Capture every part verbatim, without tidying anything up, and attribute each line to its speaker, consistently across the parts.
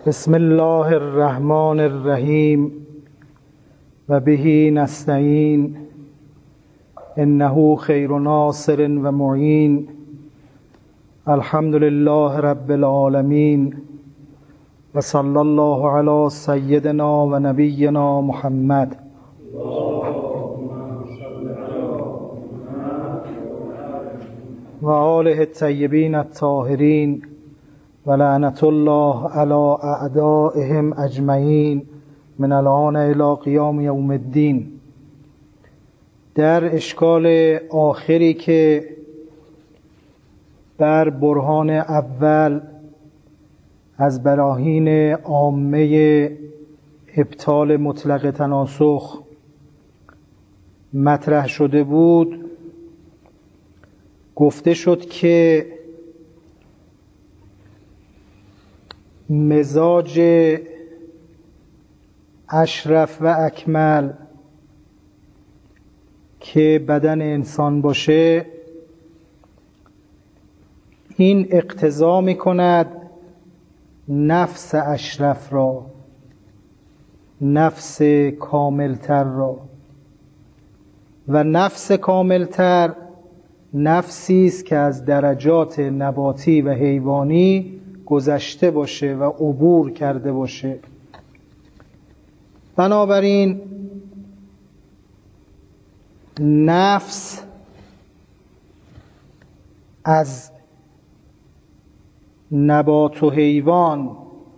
Speaker 1: بسم الله الرحمن الرحیم و به نستعین انه خیر ناصر و معین. الحمد لله رب العالمین و صلی الله علی سیدنا و نبینا محمد. و آله الطیبین الطاهرین و لعنت الله علی اعدائهم اجمعین من الان الی قیام یوم الدین. در اشکال آخری که بر برهان اول از براهین عامه ابطال مطلق تناسخ مطرح شده بود، گفته شد که مزاج اشرف و اکمل که بدن انسان باشه، این اقتضا می کند نفس اشرف را، نفس کاملتر را، و نفس کاملتر نفسی است که از درجات نباتی و حیوانی گذشته باشه و عبور کرده باشه. بنابراین نفس از نبات و حیوان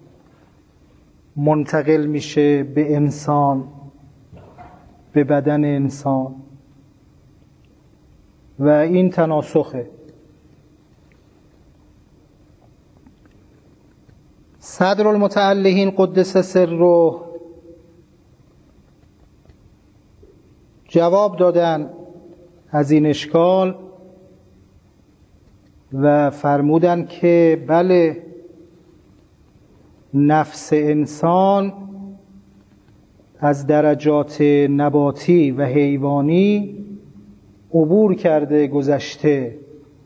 Speaker 1: منتقل میشه به انسان، به بدن انسان، و این تناسخه. صدر المتعلقین قدس سره جواب دادن از این اشکال و فرمودن که بله، نفس انسان از درجات نباتی و حیوانی عبور کرده، گذشته،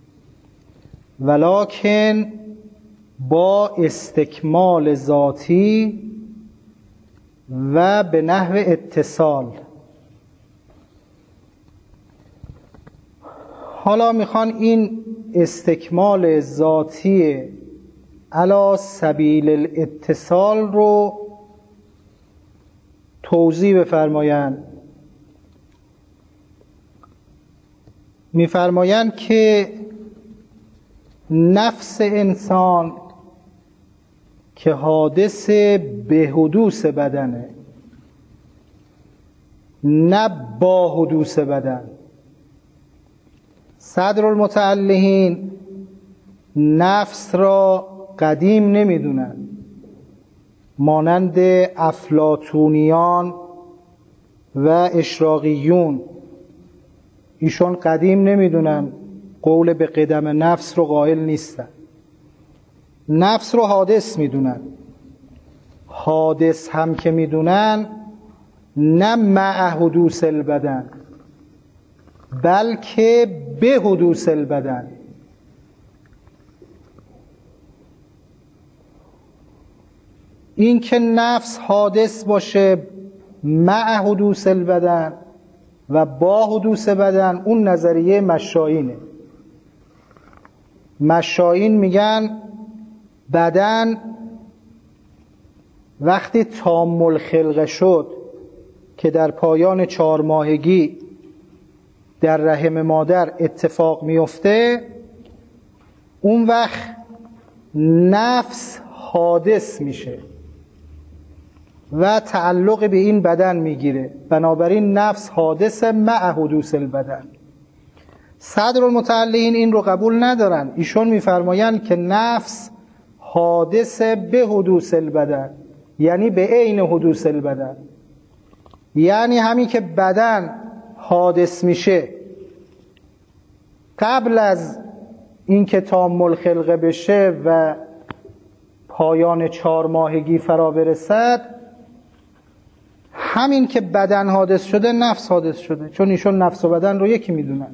Speaker 1: ولکن با استکمال ذاتی و به نحو اتصال. حالا میخوان این استکمال ذاتی علی سبیل الاتصال رو توضیح بفرمایند. میفرمایند که نفس انسان که حادث به حدوث بدنه، نه با حدوث بدن. صدر المتعلقین نفس را قدیم نمیدونن، مانند افلاطونیان و اشراقیون. ایشون قدیم نمیدونن، قول به قدم نفس رو قائل نیستن، نفس رو حادث میدونن. حادث هم که میدونن، نه مع حدوث البدن بلکه به حدوث البدن. این که نفس حادث باشه مع حدوث البدن و با حدوث بدن، اون نظریه مشایینه. مشایین میگن بدن وقتی تام الخلقه شد که در پایان چهار ماهگی در رحم مادر اتفاق میفته، اون وقت نفس حادث میشه و تعلق به این بدن میگیره. بنابراین نفس حادث مع حدوث البدن. صدر المتعلقین این رو قبول ندارن. ایشون میفرمایند که نفس حادث به حدوث البدن، یعنی به عین حدوث البدن، یعنی همین که بدن حادث میشه قبل از اینکه تام الخلقه بشه و پایان چهار ماهگی فرا برسد، همین که بدن حادث شده نفس حادث شده، چون ایشون نفس و بدن رو یکی میدونن.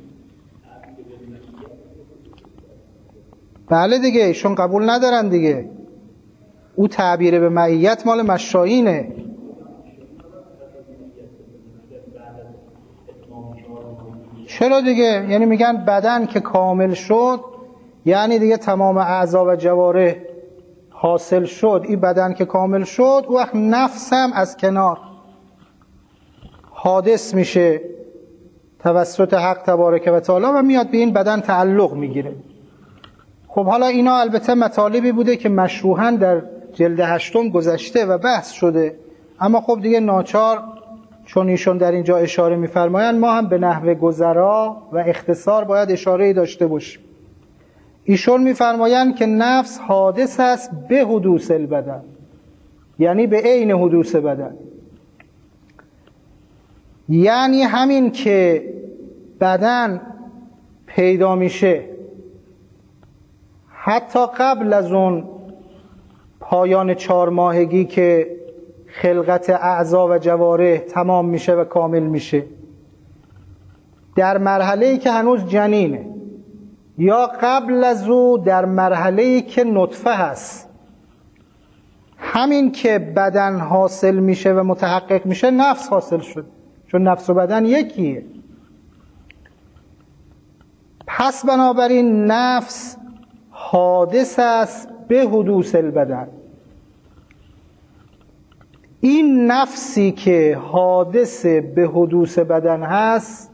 Speaker 1: بله دیگه، ایشون قبول ندارن دیگه. او تعبیر به معیت مال مشایینه. چرا دیگه؟ یعنی میگن بدن که کامل شد یعنی دیگه تمام اعضا و جوارح حاصل شد، این بدن که کامل شد او وقت نفس هم از کنار حادث میشه توسط حق تبارک و تعالی و میاد به این بدن تعلق میگیره. خب حالا اینا البته مطالبی بوده که مشروحاً در جلد هشتم گذشته و بحث شده، اما خب دیگه ناچار چون ایشون در اینجا اشاره میفرمایند ما هم به نحو گذرا و اختصار باید اشاره‌ای داشته باشیم. ایشون میفرمایند که نفس حادث است به حدوث البدن، یعنی به عین حدوث بدن. یعنی همین که بدن پیدا میشه حتی قبل از اون پایان چهار ماهگی که خلقت اعضا و جوارح تمام میشه و کامل میشه، در مرحله‌ای که هنوز جنینه یا قبل از او در مرحله‌ای که نطفه هست، همین که بدن حاصل میشه و متحقق میشه نفس حاصل شد، چون نفس و بدن یکیه. پس بنابراین نفس حادث است به حدوث البدن. این نفسی که حادث به حدوث بدن هست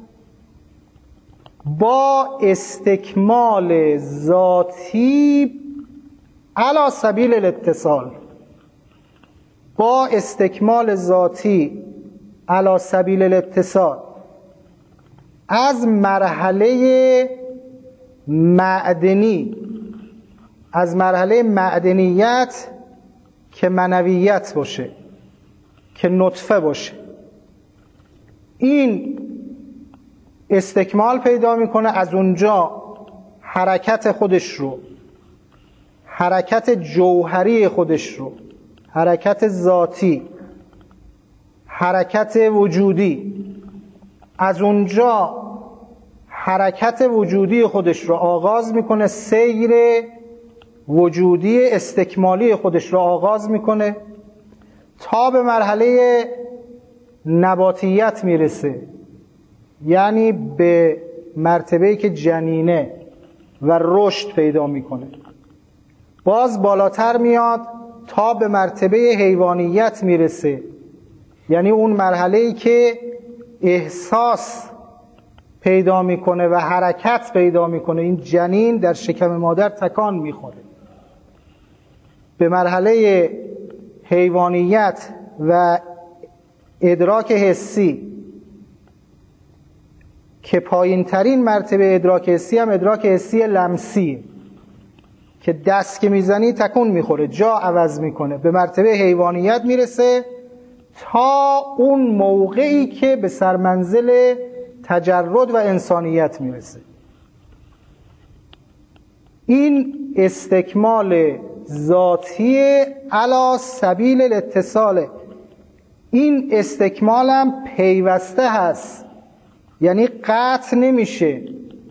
Speaker 1: با استکمال ذاتی علی سبیل الاتصال، با استکمال ذاتی علی سبیل الاتصال از مرحله معدنی، از مرحله معدنیت که منویت باشه، که نطفه باشه، این استکمال پیدا میکنه. از اونجا حرکت خودش رو، حرکت جوهری خودش رو، حرکت ذاتی، حرکت وجودی، از اونجا حرکت وجودی خودش رو آغاز میکنه، سیر وجودی استکمالی خودش رو آغاز میکنه تا به مرحله نباتیت میرسه، یعنی به مرتبه‌ای که جنینه و رشد پیدا میکنه. باز بالاتر میاد تا به مرتبه حیوانیت میرسه، یعنی اون مرحله‌ای که احساس پیدا میکنه و حرکت پیدا میکنه. این جنین در شکم مادر تکان میخوره. به مرحله حیوانیت و ادراک حسی که پایین ترین مرتبه ادراک حسی هم ادراک حسی لمسی که دست که میزنی تکون میخوره، جا عوض میکنه، به مرتبه حیوانیت میرسه تا اون موقعی که به سرمنزل تجرد و انسانیت میرسه. این استکمال ذاتی علی سبیل الاتصال. این استکمال هم پیوسته هست، یعنی قطع نمیشه،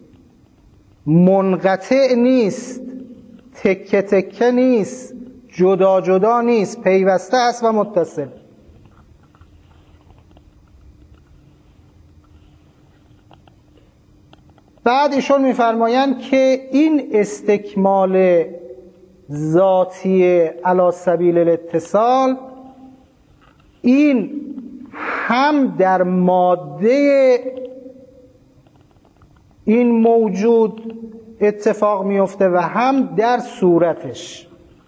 Speaker 1: منقطع نیست، تکه تکه نیست، جدا جدا نیست، پیوسته هست و متصل. بعد ایشون میفرمایند که این استکمال ذاتی علی سبیل الاتصال این هم در ماده این موجود اتفاق میفته و هم در صورتش.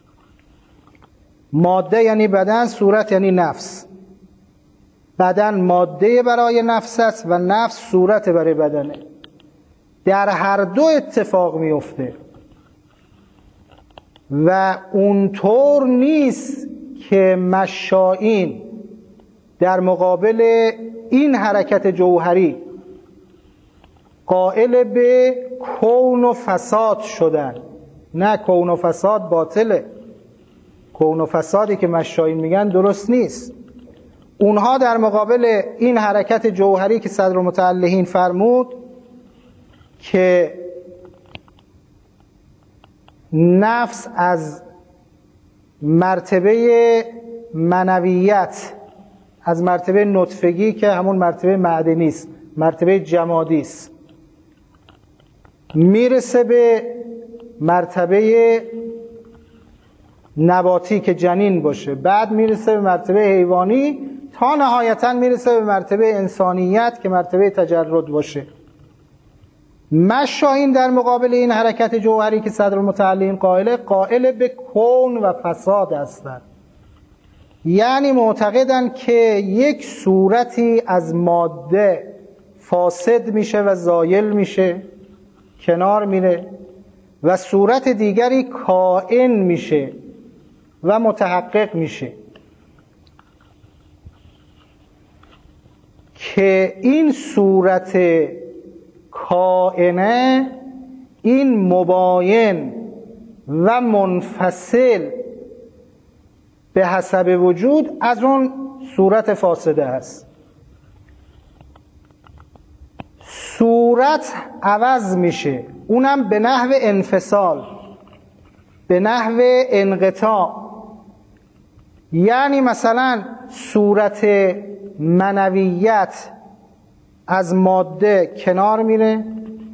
Speaker 1: ماده یعنی بدن، صورت یعنی نفس. بدن ماده برای نفس است و نفس صورت برای بدنه. در هر دو اتفاق میفته و اونطور نیست که مشائین در مقابل این حرکت جوهری قائل به کون و فساد شدن. نه، کون و فساد باطله. کون و فسادی که مشائین میگن درست نیست. اونها در مقابل این حرکت جوهری که صدر متعلهین فرمود که نفس از مرتبه منویت، از مرتبه نطفگی که همون مرتبه معدنی است، مرتبه جمادی است، میرسه به مرتبه نباتی که جنین باشه، بعد میرسه به مرتبه حیوانی، تا نهایتا میرسه به مرتبه انسانیت که مرتبه تجرد باشه. مشایین در مقابل این حرکت جوهری که صدرالمتعلین قائله، قائل به کون و فساد هستند. یعنی معتقدند که یک صورتی از ماده فاسد میشه و زایل میشه، کنار میره، و صورت دیگری کائن میشه و متحقق میشه، که این صورت کائنه، این مباین و منفصل به حسب وجود از اون صورت فاسده است. صورت عوض میشه، اونم به نحو انفصال، به نحو انقطاع. یعنی مثلا صورت منویت از ماده کنار میره،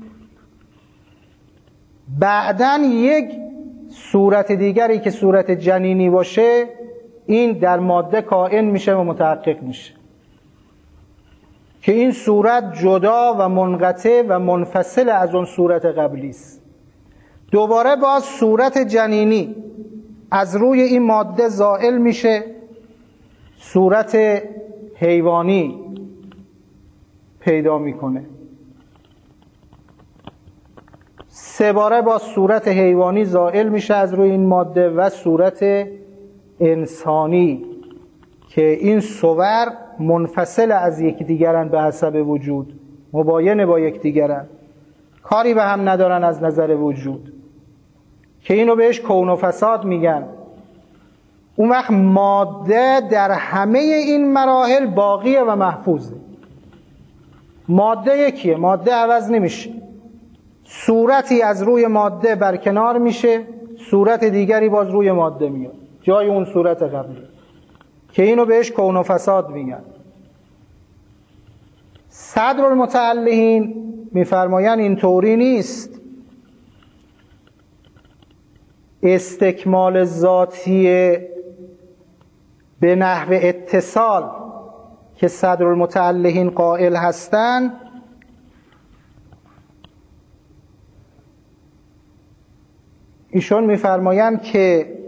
Speaker 1: بعدن یک صورت دیگری که صورت جنینی باشه این در ماده کائن میشه و متحقق میشه، که این صورت جدا و منقطع و منفصل از اون صورت قبلی است. دوباره باز صورت جنینی از روی این ماده زائل میشه، صورت حیوانی پیدا میکنه. سه باره با صورت حیوانی زائل میشه از روی این ماده و صورت انسانی، که این صور منفصل از یکدیگرن به حسب وجود، مباین با یکدیگرن، کاری به هم ندارن از نظر وجود، که اینو بهش کون و فساد میگن. اون وقت ماده در همه این مراحل باقیه و محفوظه. ماده یکیه، ماده عوض نمیشه. صورتی از روی ماده برکنار میشه، صورت دیگری باز روی ماده میاد جای اون صورت قبلی، که اینو بهش کون و فساد میگن. صدرالمتعلین میفرماین این طوری نیست. استکمال ذاتی به نحو اتصال که صدرالمتعلین قائل هستند، ایشون میفرمایند که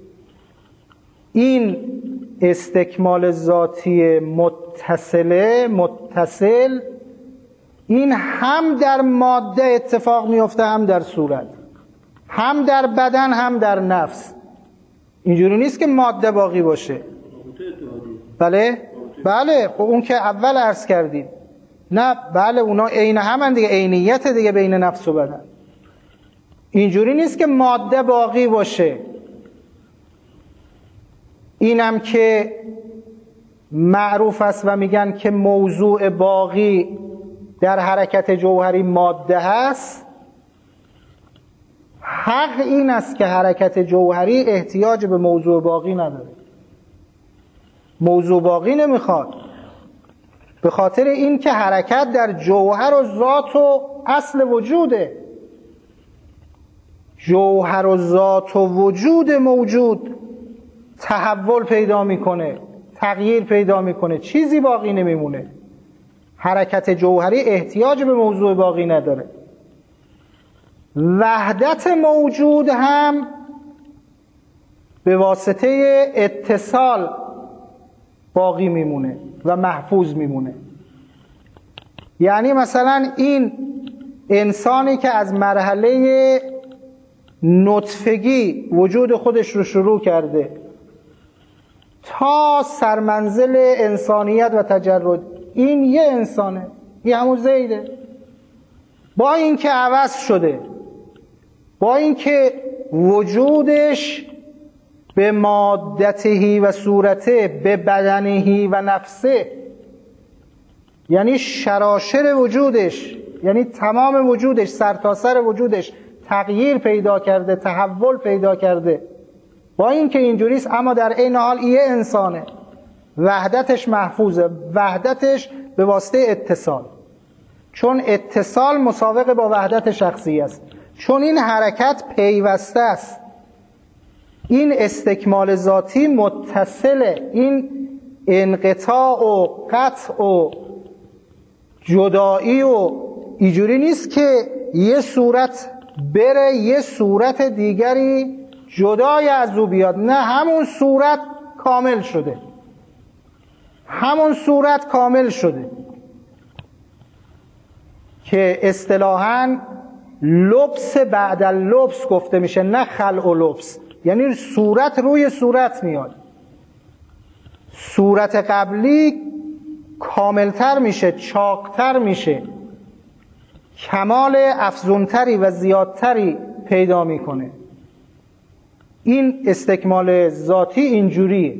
Speaker 1: این استکمال ذاتی متصله متصل این هم در ماده اتفاق میفته، هم در صورت، هم در بدن، هم در نفس. اینجوری نیست که ماده باقی باشه. بله بله خب اون که اول عرض کردیم، نه بله اونا عین همن دیگه، عینیت دیگه بین نفس و بدن. اینجوری نیست که ماده باقی باشه. اینم که معروف است و میگن که موضوع باقی در حرکت جوهری ماده هست. حق این است که حرکت جوهری احتیاج به موضوع باقی نداره، موضوع باقی نمیخواد، به خاطر این که حرکت در جوهر و ذات و اصل وجوده. جوهر و ذات و وجود موجود تحول پیدا میکنه، تغییر پیدا میکنه، چیزی باقی نمیمونه. حرکت جوهری احتیاج به موضوع باقی نداره. وحدت موجود هم به واسطه اتصال باقی میمونه و محفوظ میمونه. یعنی مثلا این انسانی که از مرحله نطفگی وجود خودش رو شروع کرده تا سرمنزل انسانیت و تجرد، این یه انسانه، این همون زیده، با اینکه عوض شده، با اینکه وجودش به مادته و صورته، به بدنه و نفسه، یعنی شراشر وجودش، یعنی تمام وجودش، سرتاسر وجودش تغییر پیدا کرده، تحول پیدا کرده، با اینکه اینجوریست اما در عین حال یه انسانه، وحدتش محفوظه، وحدتش به واسطه اتصال، چون اتصال مساوق با وحدت شخصی است، چون این حرکت پیوسته است، این استکمال ذاتی متصله، این انقطاع و قطع و جدایی و اینجوری نیست که یه صورت بره یه صورت دیگری جدای از او بیاد، نه، همون صورت کامل شده، همون صورت کامل شده که اصطلاحاً لبس بعد اللبس گفته میشه، نه خلع و لبس، یعنی صورت روی صورت میاد، صورت قبلی کاملتر میشه، چاقتر میشه، کمال افزونتری و زیادتری پیدا میکنه. این استکمال ذاتی اینجوریه.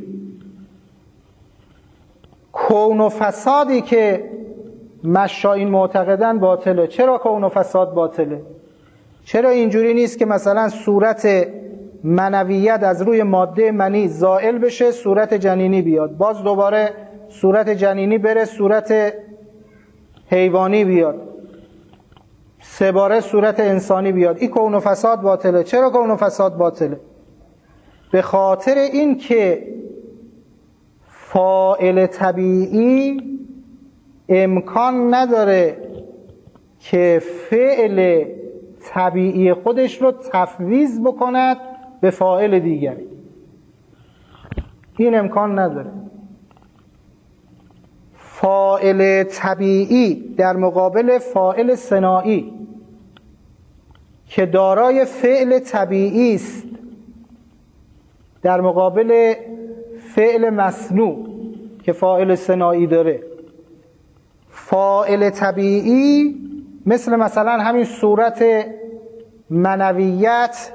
Speaker 1: کون و فسادی که مشایین معتقدن باطله. چرا کون و فساد باطله؟ چرا اینجوری نیست که مثلا صورت منویت از روی ماده منی زائل بشه، صورت جنینی بیاد، باز دوباره صورت جنینی بره صورت حیوانی بیاد، سه باره صورت انسانی بیاد؟ این کون و فساد باطله. چرا کون و فساد باطله؟ به خاطر این که فاعل طبیعی امکان نداره که فعل طبیعی خودش رو تفویض بکند به فاعل دیگری. این امکان نداره. فاعل طبیعی در مقابل فاعل صناعی که دارای فعل طبیعی است، در مقابل فعل مصنوع که فاعل صناعی داره، فاعل طبیعی مثل مثلا همین صورت منویت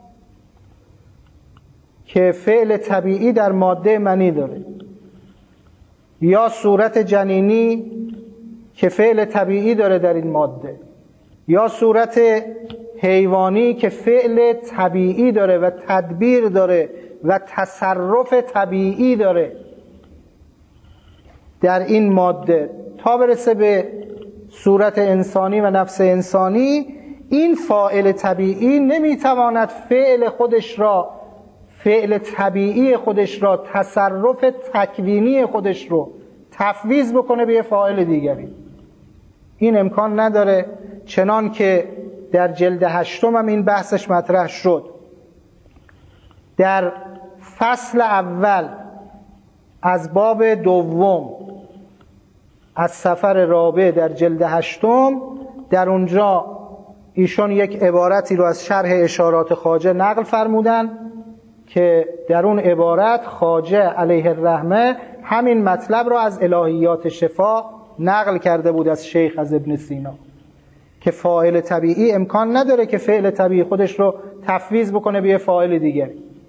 Speaker 1: که فعل طبیعی در ماده منی داره، یا صورت جنینی که فعل طبیعی داره در این ماده، یا صورت حیوانی که فعل طبیعی داره و تدبیر داره و تصرف طبیعی داره در این ماده، تا برسه به صورت انسانی و نفس انسانی. این فاعل طبیعی نمیتواند فعل خودش را، فعل طبیعی خودش را، تصرف تکوینی خودش رو تفویض بکنه به یه فاعل دیگری. این امکان نداره. چنان که در جلد هشتم هم این بحثش مطرح شد. در فصل اول از باب دوم از سفر رابع در جلد هشتم، در اونجا ایشون یک عبارتی رو از شرح اشارات خواجه نقل فرمودن که در اون عبارت خواجه علیه الرحمه همین مطلب رو از الهیات شفا نقل کرده بود از شیخ از ابن سینا، که فاعل طبیعی امکان نداره که فعل طبیعی خودش رو تفویض بکنه به یه فاعل دیگه.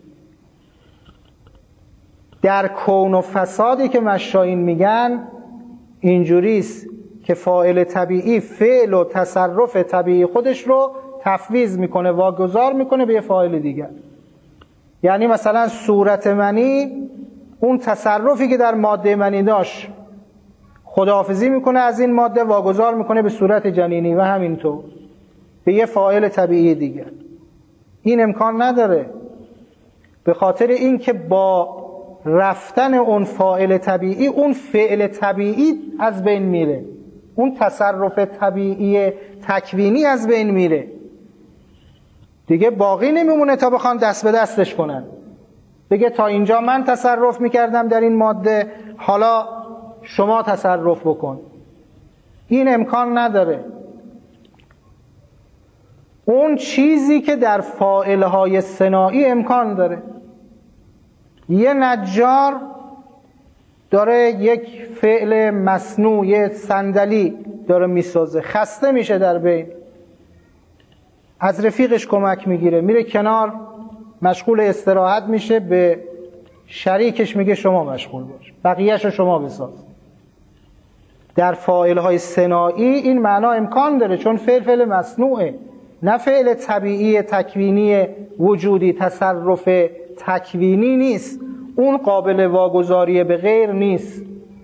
Speaker 1: در کون و فسادی که مشایین میگن اینجوریست که فاعل طبیعی فعل و تصرف طبیعی خودش رو تفویض میکنه، واگذار میکنه به یه فاعل دیگر. یعنی مثلا صورت منی اون تصرفی که در ماده منی داشت خداحافظی میکنه از این ماده، واگذار میکنه به صورت جنینی و همینطور به یه فاعل طبیعی دیگر. این امکان نداره، به خاطر این که با رفتن اون فاعل طبیعی اون فعل طبیعی از بین میره، اون تصرف طبیعی تکوینی از بین میره دیگه. باقی نمیمونه تا بخوان دست به دستش کنن، بگه تا اینجا من تصرف میکردم در این ماده، حالا شما تصرف بکن. این امکان نداره. اون چیزی که در فاعلهای صناعی امکان داره، یه نجار داره یک فعل مصنوع، یه صندلی داره میسازه، خسته میشه در بین، از رفیقش کمک میگیره، میره کنار مشغول استراحت میشه، به شریکش میگه شما مشغول باش، بقیه‌شو شما بساز. در فاعلهای صناعی این معنا امکان داره، چون فعل فعل مصنوعه، نه فعل طبیعی تکوینی وجودی تصرف تکوینی نیست، اون قابل واگذاری به غیر نیست.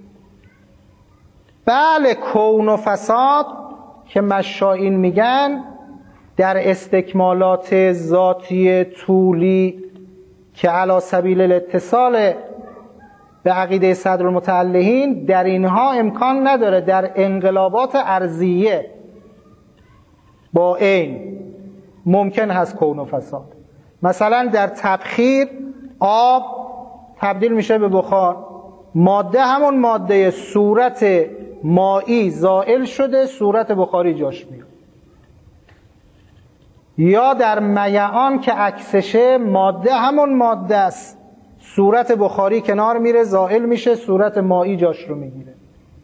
Speaker 1: بله کون و فساد که مشائین میگن در استکمالات ذاتی طولی که علی سبیل الاتصال به عقیده صدرالمتعلقین، در اینها امکان نداره در انقلابات ارضیه با عین ممکن هست کون و فساد. مثلا در تبخیر آب تبدیل میشه به بخار، ماده همون ماده صورت مایی زائل شده، صورت بخاری جاش میاد. یا در میعان که عکسشه، ماده همون ماده است، صورت بخاری کنار میره زائل میشه، صورت مایی جاش رو میگیره.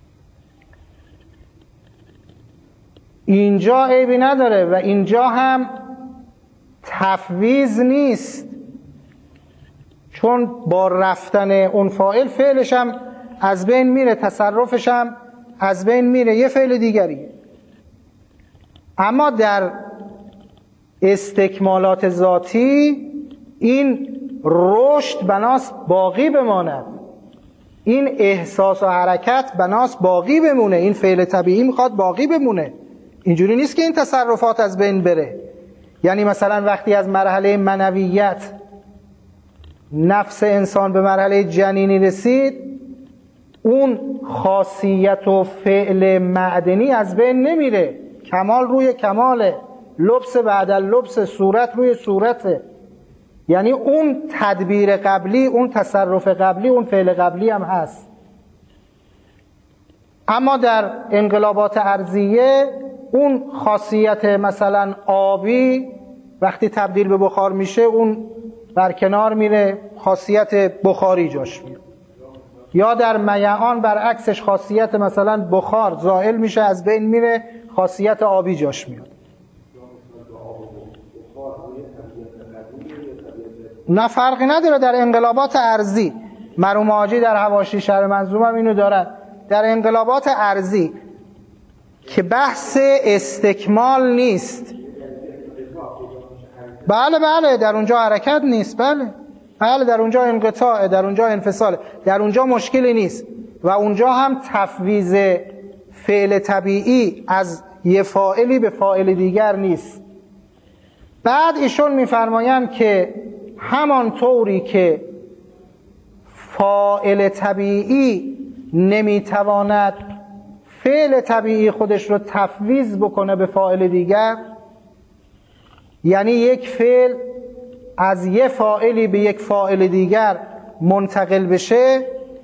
Speaker 1: اینجا عیبی نداره و اینجا هم تفویض نیست، چون با رفتن اون فاعل فعلش هم از بین میره، تصرفش هم از بین میره، یه فعل دیگریه. اما در استکمالات ذاتی این رشد بناس باقی بماند، این احساس و حرکت بناس باقی بمونه، این فعل طبیعی میخواد باقی بمونه. اینجوری نیست که این تصرفات از بین بره. یعنی مثلا وقتی از مرحله منویت نفس انسان به مرحله جنینی رسید، اون خاصیت و فعل معدنی از بین نمیره، کمال روی کماله، لبس بعد لبس، صورت روی صورته. یعنی اون تدبیر قبلی، اون تصرف قبلی، اون فعل قبلی هم هست. اما در انقلابات ارضیه اون خاصیت مثلا آبی وقتی تبدیل به بخار میشه اون برکنار میره، خاصیت بخاری جاش میاد. یا در میعان برعکسش خاصیت مثلا بخار زائل میشه، از بین میره، خاصیت آبی جاش میاد. نه فرقی نداره در انقلابات ارضی. مرحوم حاجی در حواشی شرح منظوم هم اینو دارن. در انقلابات ارضی که بحث استکمال نیست، بله بله در اونجا حرکت نیست، بله بله در اونجا انقطاع، در اونجا انفصال، در اونجا مشکلی نیست و اونجا هم تفویض فعل طبیعی از یه فاعلی به فاعل دیگر نیست. بعد ایشون میفرمایند که همان طوری که فاعل طبیعی نمیتواند فعل طبیعی خودش رو تفویض بکنه به فاعل دیگر، یعنی یک فعل از یک فاعلی به یک فاعل دیگر منتقل بشه،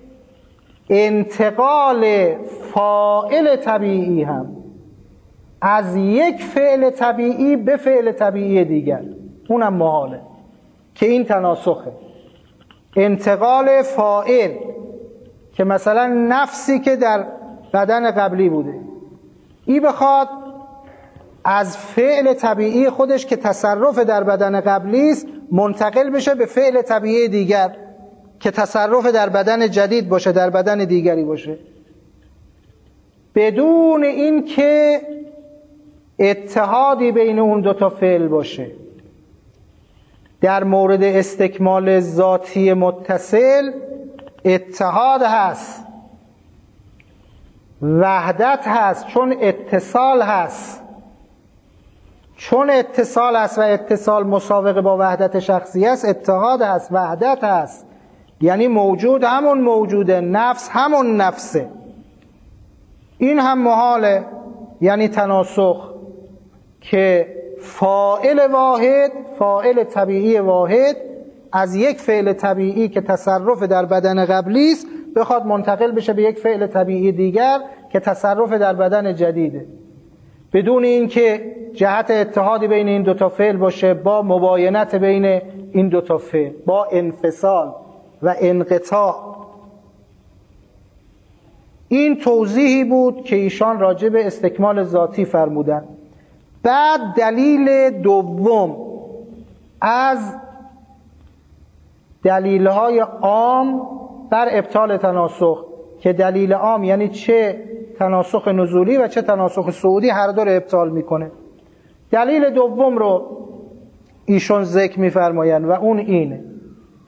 Speaker 1: انتقال فاعل طبیعی هم از یک فعل طبیعی به فعل طبیعی دیگر اونم محاله، که این تناسخه. انتقال فاعل که مثلا نفسی که در بدن قبلی بوده، این بخواد از فعل طبیعی خودش که تصرف در بدن قبلی است منتقل بشه به فعل طبیعی دیگر که تصرف در بدن جدید باشه، در بدن دیگری باشه، بدون این که اتحادی بین اون دوتا فعل باشه. در مورد استکمال ذاتی متصل اتحاد هست، وحدت هست، چون اتصال هست. چون اتصال هست و اتصال مساوق با وحدت شخصی است، اتحاد هست، وحدت هست. یعنی موجود همون موجوده، نفس همون نفسه. این هم محاله، یعنی تناسخ، که فاعل واحد، فاعل طبیعی واحد از یک فعل طبیعی که تصرف در بدن قبلی است بخواد منتقل بشه به یک فعل طبیعی دیگر که تصرف در بدن جدیده، بدون اینکه جهت اتحادی بین این دوتا فعل باشه، با مباینت بین این دوتا فعل، با انفصال و انقطاع. این توضیحی بود که ایشان راجع به استکمال ذاتی فرمودن. بعد دلیل دوم از دلیل‌های عام بر ابطال تناسخ، که دلیل عام یعنی چه تناسخ نزولی و چه تناسخ صعودی، هر دو رو ابطال میکنه. دلیل دوم رو ایشون ذکر میفرمایند و اون اینه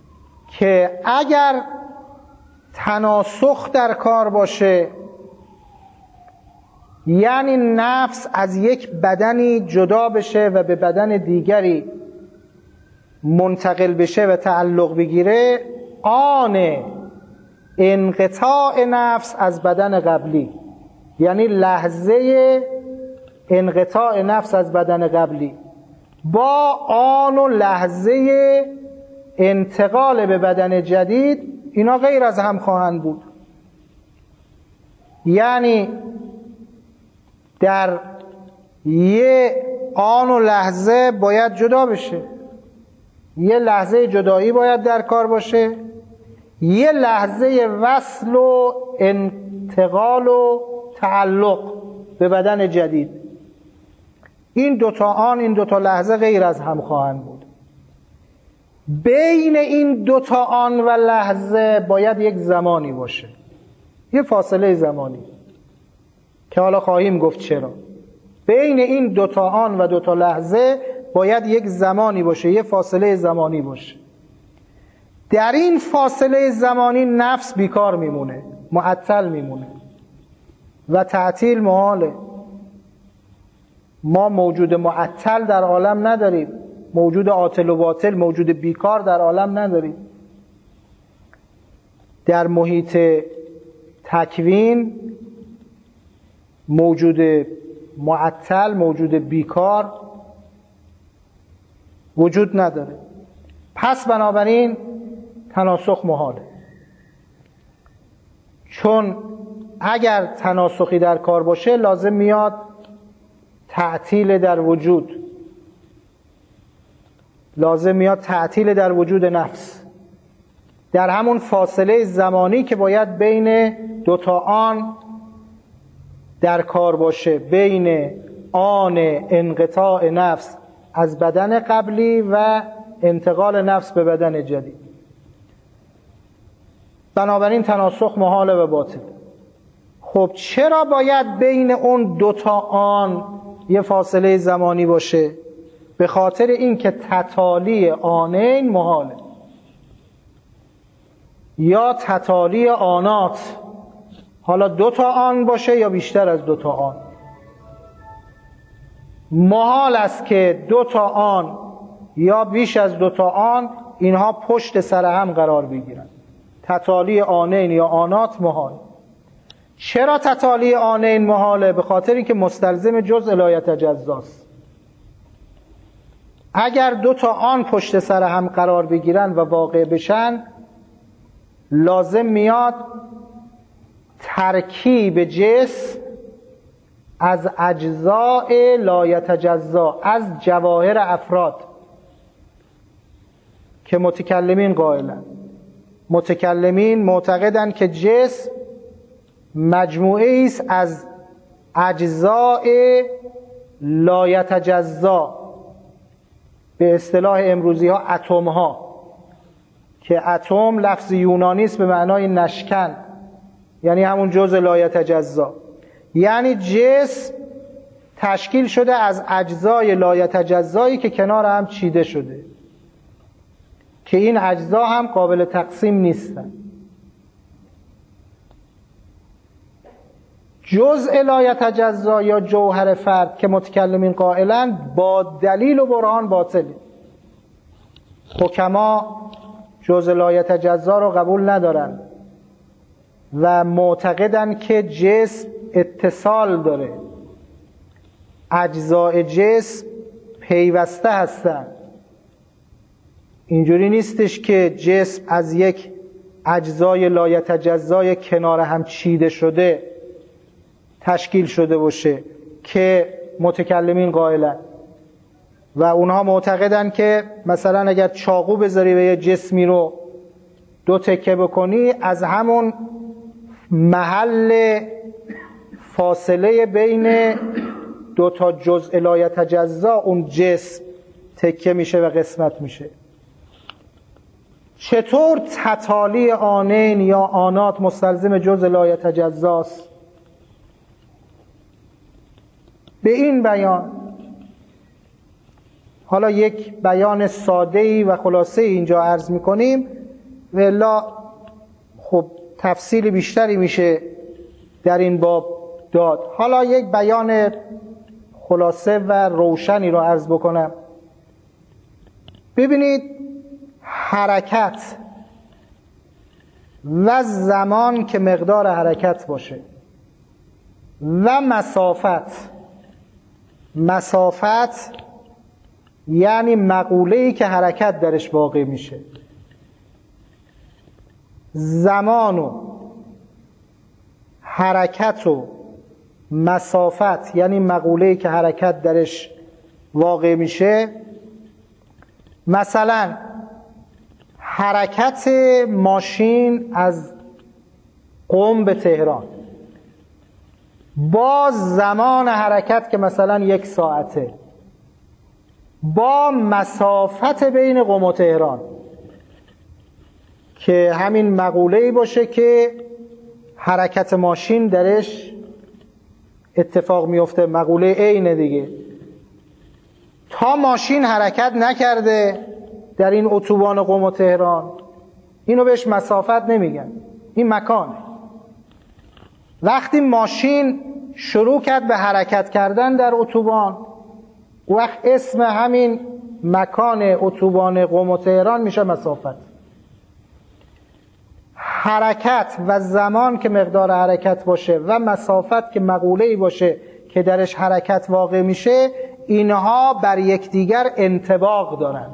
Speaker 1: که اگر تناسخ در کار باشه، یعنی نفس از یک بدنی جدا بشه و به بدن دیگری منتقل بشه و تعلق بگیره، آن انقطاع نفس از بدن قبلی، یعنی لحظه انقطاع نفس از بدن قبلی با آن و لحظه انتقال به بدن جدید، اینا غیر از هم خواهند بود. یعنی در یه آن و لحظه باید جدا بشه، یه لحظه جدایی باید در کار باشه، یه لحظه وصل و انتقال و تعلق به بدن جدید. این دوتا آن، این دوتا لحظه غیر از هم خواهند بود. بین این دوتا آن و لحظه باید یک زمانی باشه، یه فاصله زمانی که حالا خواهیم گفت چرا. بین این دوتا آن و دوتا لحظه باید یک زمانی باشه، یه فاصله زمانی باشه. در این فاصله زمانی نفس بیکار میمونه، معطل میمونه و تعطیل محاله. ما موجود معطل در عالم نداریم، موجود عاطل و باطل، موجود بیکار در عالم نداریم. در محیط تکوین موجود معطل، موجود بیکار وجود نداره. پس بنابراین تناسخ محاله، چون اگر تناسخی در کار باشه لازم میاد تعطیل در وجود، لازم میاد تعطیل در وجود نفس، در همون فاصله زمانی که باید بین دوتا آن در کار باشه، بین آن انقطاع نفس از بدن قبلی و انتقال نفس به بدن جدید. بنابراین تناسخ محاله و باطل. خب چرا باید بین اون دوتا آن یه فاصله زمانی باشه؟ به خاطر اینکه تتالی آنین محاله، یا تتالی آنات، حالا دوتا آن باشه یا بیشتر از دوتا آن، محال است که دوتا آن یا بیش از دوتا آن اینها پشت سر هم قرار بگیرن. تتالی آنین یا آنات محال. چرا تتالی آنین محاله؟ به خاطر اینکه مستلزم جزء لا یتجزاست. اگر دو تا آن پشت سر هم قرار بگیرن و واقع بشن، لازم میاد ترکیب جسم از اجزاء لا یتجزا، از جواهر افراد که متکلمین قائلن. متکلمین معتقدند که جسم مجموعه است از اجزاء لا یتجزا، به اصطلاح امروزی ها اتم ها، که اتم لفظ یونانی است به معنای نشکن، یعنی همون جزء لا یتجزا. یعنی جسم تشکیل شده از اجزای لا یتجزایی که کنار هم چیده شده، که این اجزا هم قابل تقسیم نیستن. جزء لا یتجزا یا جوهر فرد که متکلمین قائلند با دلیل و برهان باطلی. حکما جزء لا یتجزا رو قبول ندارن و معتقدن که جسم اتصال داره، اجزای جسم پیوسته هستن. اینجوری نیستش که جسم از یک اجزای لا یتجزای کنار هم چیده شده تشکیل شده باشه که متکلمین قائلن. و اونها معتقدن که مثلا اگر چاقو بذاری و یه جسمی رو دو تکه بکنی، از همون محل فاصله بین دو تا جزء لا یتجزا اون جسم تکه میشه و قسمت میشه. چطور تتالی آنین یا آنات مستلزم جزء لا یتجزاست؟ به این بیان، حالا یک بیان ساده‌ای و خلاصه‌ای اینجا عرض می‌کنیم و الا خب تفصیل بیشتری میشه در این باب داد. حالا یک بیان خلاصه و روشنی رو عرض بکنم. ببینید حرکت و زمان که مقدار حرکت باشه و مسافت، مسافت یعنی مقوله‌ای که حرکت درش واقع میشه، زمان و حرکت و مسافت یعنی مقوله‌ای که حرکت درش واقع میشه. مثلا حرکت ماشین از قم به تهران با زمان حرکت که مثلا یک ساعته، با مسافت بین قم و تهران که همین مقوله‌ای باشه که حرکت ماشین درش اتفاق میفته، مقوله عین دیگه. تا ماشین حرکت نکرده در این اتوبان قم و تهران، اینو بهش مسافت نمیگن، این مکانه. وقتی ماشین شروع کرد به حرکت کردن در اتوبان، وقت اسم همین مکان اتوبان قم و تهران میشه مسافت. حرکت و زمان که مقدار حرکت باشه و مسافت که مقوله‌ای باشه که درش حرکت واقع میشه، اینها بر یکدیگر انطباق دارن.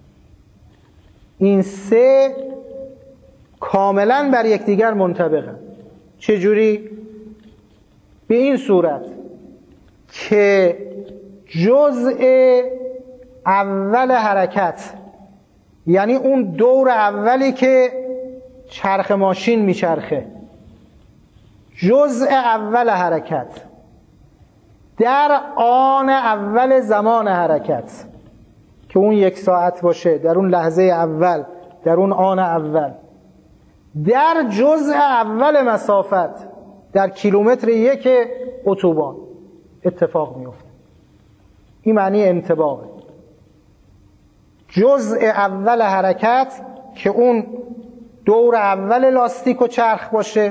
Speaker 1: این سه کاملا بر یکدیگر منطبقن. چجوری؟ به این صورت که جزء اول حرکت، یعنی اون دور اولی که چرخ ماشین میچرخه، جزء اول حرکت در آن اول زمان حرکت که اون یک ساعت باشه، در اون لحظه اول، در اون آن اول، در جزء اول مسافت، در کیلومتر یک اتوبان اتفاق میفته. این معنی انطباقه. جزء اول حرکت که اون دور اول لاستیک و چرخ باشه،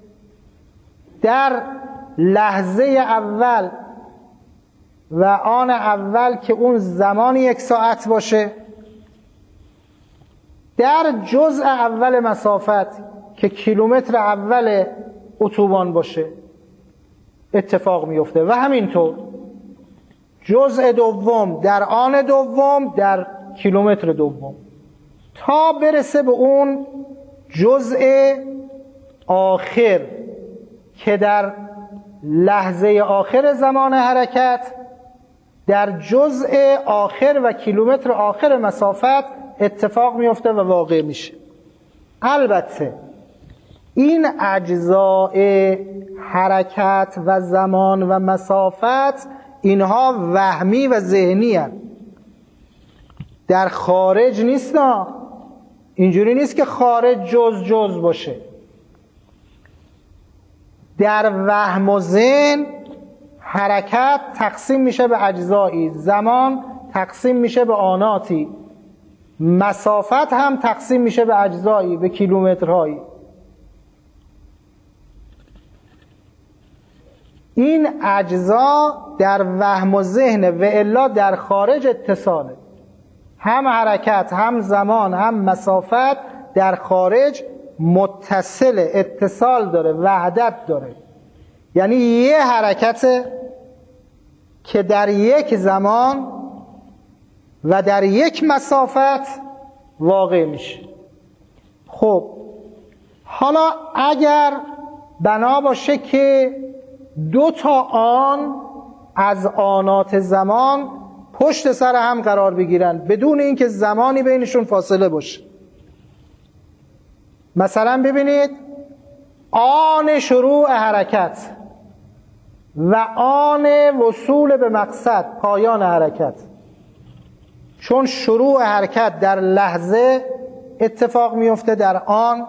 Speaker 1: در لحظه اول و آن اول که اون زمان یک ساعت باشه، در جزء اول مسافت که کیلومتر اول اتوبان باشه اتفاق میفته. و همینطور جزء دوم در آن دوم در کیلومتر دوم، تا برسه به اون جزء آخر که در لحظه آخر زمان حرکت، در جزء آخر و کیلومتر آخر مسافت اتفاق میفته و واقع میشه. البته این اجزاء حرکت و زمان و مسافت اینها وهمی و ذهنی هستند، در خارج نیست. نه، اینجوری نیست که خارج جز جز باشه. در وهم و ذهن حرکت تقسیم میشه به اجزایی، زمان تقسیم میشه به آناتی، مسافت هم تقسیم میشه به اجزایی، به کیلومترهایی. این اجزا در وهم و ذهن و الا در خارج اتصاله. هم حرکت، هم زمان، هم مسافت در خارج متصل، اتصال داره، وحدت داره. یعنی یه حرکت که در یک زمان و در یک مسافت واقع میشه. خب حالا اگر بنا باشه که دو تا آن از آنات زمان پشت سر هم قرار بگیرن بدون اینکه زمانی بینشون فاصله باشه، مثلا ببینید آن شروع حرکت و آن وصول به مقصد، پایان حرکت، چون شروع حرکت در لحظه اتفاق میفته در آن،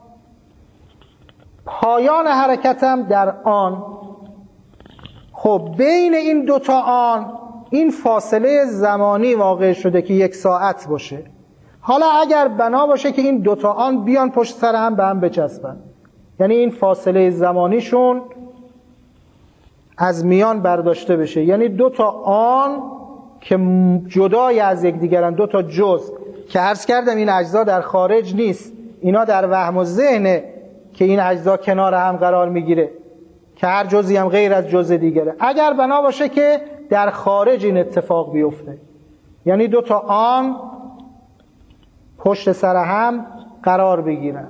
Speaker 1: پایان حرکت هم در آن. خب بین این دوتا آن این فاصله زمانی واقع شده که یک ساعت باشه. حالا اگر بنا باشه که این دوتا آن بیان پشت سر هم به هم بچسبن، یعنی این فاصله زمانیشون از میان برداشته بشه، یعنی دوتا آن که جدای از یکدیگرن، دوتا جز که عرض کردم این اجزا در خارج نیست، اینا در وهم و ذهنه که این اجزا کنار هم قرار میگیره که هر جزئی هم غیر از جزء دیگره. اگر بنا باشه که در خارج این اتفاق بیفته، یعنی دوتا آن پشت سر هم قرار بگیرن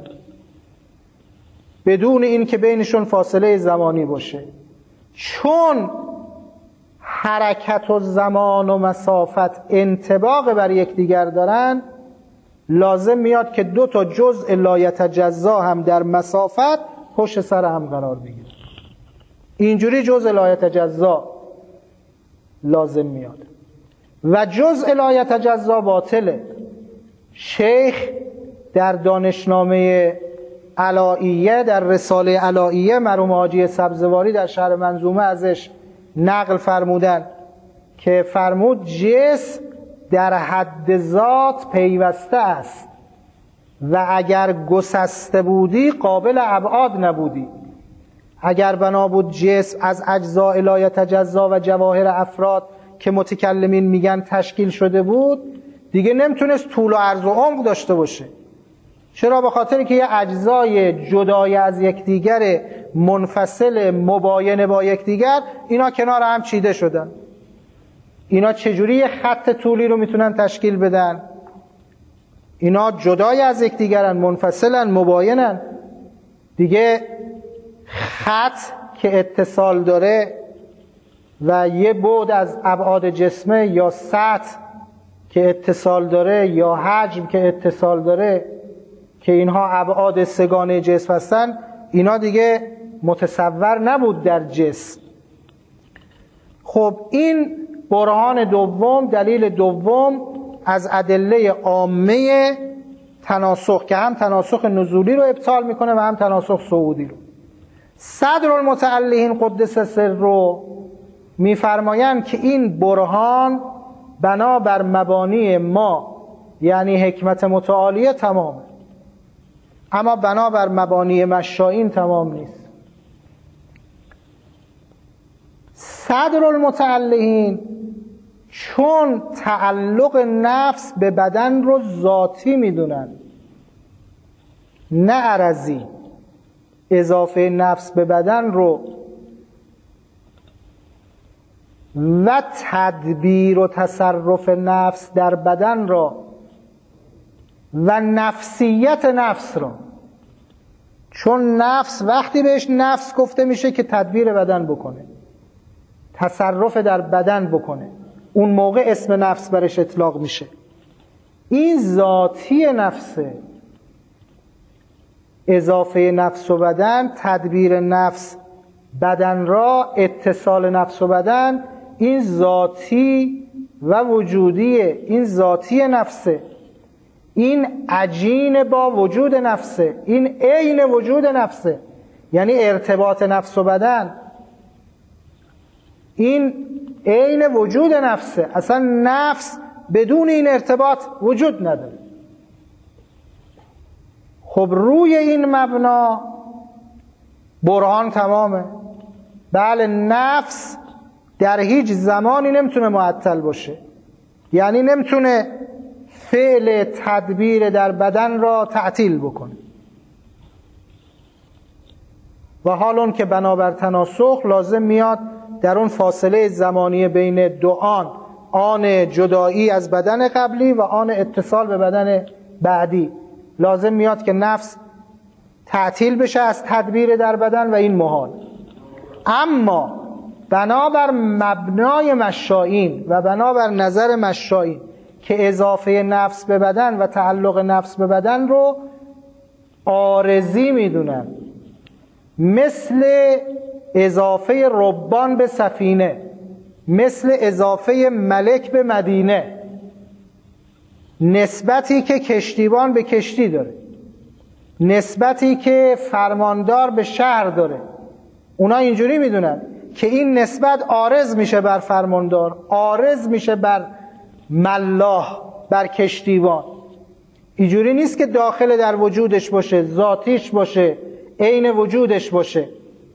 Speaker 1: بدون این که بینشون فاصله زمانی باشه، چون حرکت و زمان و مسافت انطباق بر یکدیگر دارن، لازم میاد که دو تا جزء لا یتجزا هم در مسافت پشت سر هم قرار بگیرن. اینجوری جزء لا یتجزا لازم میاد و جزء لا یتجزا باطله. شیخ در دانشنامه علائیه، در رساله علائیه مرحوم حاجی سبزواری در شرح منظومه ازش نقل فرمودن که فرمود جسم در حد ذات پیوسته است و اگر گسسته بودی قابل ابعاد نبودی. اگر بنا بود جسم از اجزاء لا یتجزا و جواهر افراد که متکلمین میگن تشکیل شده بود، دیگه نمیتونست طول و عرض و عمق داشته باشه. چرا؟ به خاطر که یه اجزای جدای از یکدیگر، منفصل، مباین با یکدیگر، اینا کنار هم چیده شدن. اینا چجوری یه خط طولی رو میتونن تشکیل بدن؟ اینا جدای از یکدیگرن، منفصلن، مباینن. دیگه خط که اتصال داره و یه بعد از ابعاد جسمه، یا سطح که اتصال داره، یا حجم که اتصال داره، که اینها ابعاد سگانه جسم هستن، اینا دیگه متصور نبود در جسم. خب این برهان دوم، دلیل دوم از ادله عامه تناسخ که هم تناسخ نزولی رو ابطال میکنه و هم تناسخ صعودی رو. صدر المتعلقین قدس سر رو میفرمایند که این برهان بنابر مبانی ما، یعنی حکمت متعالیه، تمامه، اما بنابر مبانی مشائین تمام نیست. صدر المتعلقین چون تعلق نفس به بدن رو ذاتی میدونن، نه عرضی، اضافه نفس به بدن رو و تدبیر و تصرف نفس در بدن را و نفسیت نفس را، چون نفس وقتی بهش نفس گفته میشه که تدبیر بدن بکنه، تصرف در بدن بکنه، اون موقع اسم نفس برش اطلاق میشه. این ذاتی نفسه، اضافه نفس و بدن، تدبیر نفس بدن را، اتصال نفس و بدن، این ذاتی و وجودیه، این ذاتی نفسه، این عجین با وجود نفسه، این عین وجود نفسه، یعنی ارتباط نفس و بدن، این عین وجود نفسه. اصلا نفس بدون این ارتباط وجود نداره. خب روی این مبنا برهان تمامه. بله، نفس در هیچ زمانی نمیتونه معطل باشه، یعنی نمیتونه فعل تدبیر در بدن را تعطیل بکنه. و حال اون که بنابر تناسخ لازم میاد در اون فاصله زمانی بین دو آن، آن جدایی از بدن قبلی و آن اتصال به بدن بعدی، لازم میاد که نفس تعطیل بشه از تدبیر در بدن و این محال. اما بنابر مبنای مشائین و بنابر نظر مشائین که اضافه نفس به بدن و تعلق نفس به بدن رو عارضی میدونن، مثل اضافه ربان به سفینه، مثل اضافه ملک به مدینه، نسبتی که کشتیبان به کشتی داره، نسبتی که فرماندار به شهر داره. اونا اینجوری میدونن که این نسبت عارض میشه بر فرماندار، عارض میشه بر ملاح، بر کشتیبان. اینجوری نیست که داخل در وجودش باشه، ذاتیش باشه، عین وجودش باشه.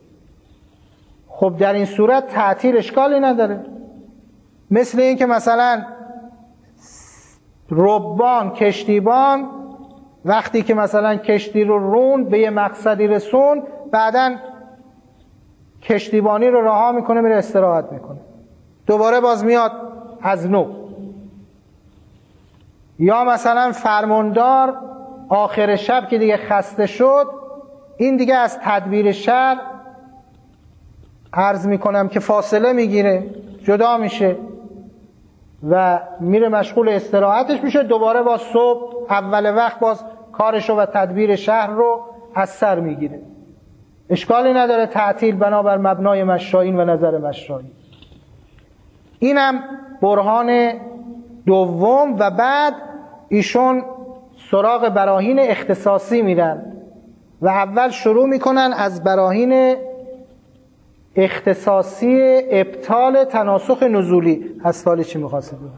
Speaker 1: خب در این صورت تعطیل اشکالی نداره. مثل این که مثلا ربان، کشتیبان وقتی که مثلا کشتی رو روند به یه مقصدی رسون، بعدن کشتیبانی رو رها میکنه میره استراحت میکنه، دوباره باز میاد از نو. یا مثلا فرماندار آخر شب که دیگه خسته شد، این دیگه از تدبیر شر عرض میکنم که فاصله میگیره، جدا میشه و میره مشغول استراحتش میشه، دوباره با صبح اول وقت باز کارشو و تدبیر شهر رو از سر میگیره. اشکالی نداره تعطیل بنابر مبنای مشایین و نظر مشایین. اینم برهان دوم. و بعد ایشون سراغ براهین اختصاصی میرن و اول شروع میکنن از براهین اختصاصی ابطال تناسخ نزولی. از سالی چی میخواستید بگید؟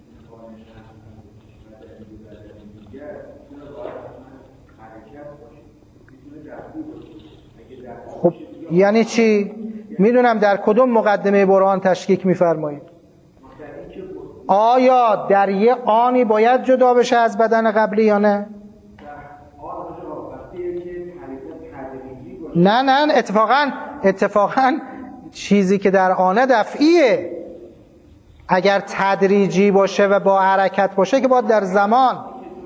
Speaker 1: خب یعنی چی؟ میدونم در کدوم مقدمه برهان تشکیک میفرمایید؟ آیا در یه آنی باید جدا بشه از بدن قبلی یا نه؟ نه نه اتفاقا اتفاقا چیزی که در آنه دفعیه. اگر تدریجی باشه و با حرکت باشه که باید در زمان.